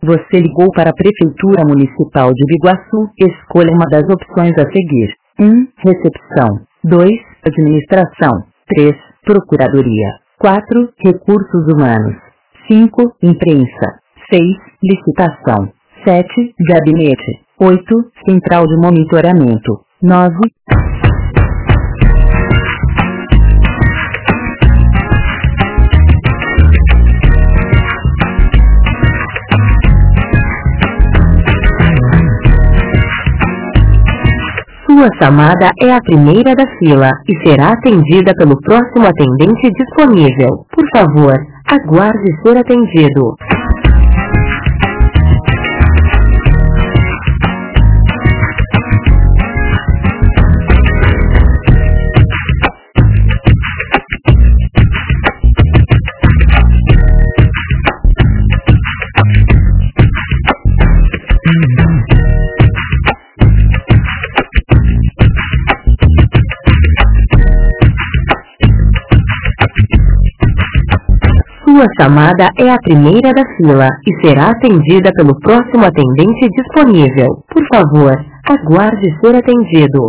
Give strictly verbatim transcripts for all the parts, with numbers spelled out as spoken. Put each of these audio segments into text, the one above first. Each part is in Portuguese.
Você ligou para a Prefeitura Municipal de Biguaçu. Escolha uma das opções a seguir. um. Recepção. dois. Administração. três. Procuradoria. quatro. Recursos humanos. cinco. Imprensa. seis. Licitação. sete. Gabinete. oito. Central de monitoramento. nove. Sua chamada é a primeira da fila e será atendida pelo próximo atendente disponível. Por favor, aguarde ser atendido. Sua chamada é a primeira da fila e será atendida pelo próximo atendente disponível. Por favor, aguarde ser atendido.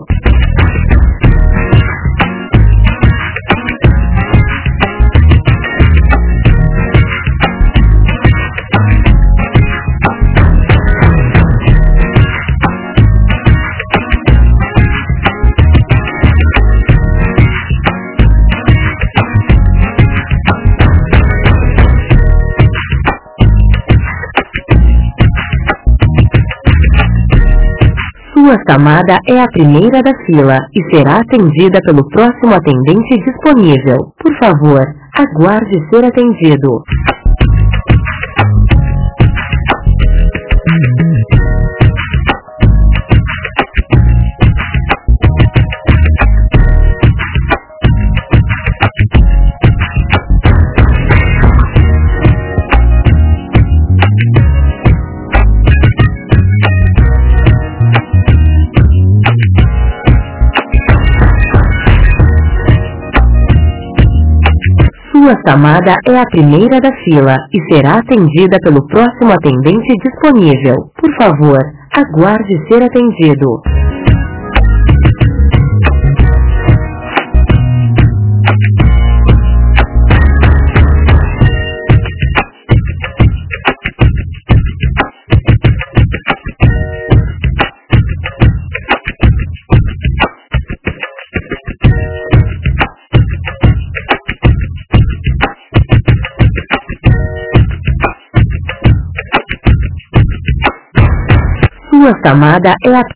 Sua chamada é a primeira da fila e será atendida pelo próximo atendente disponível. Por favor, aguarde ser atendido. Sua chamada é a primeira da fila e será atendida pelo próximo atendente disponível. Por favor, aguarde ser atendido. Sua chamada é a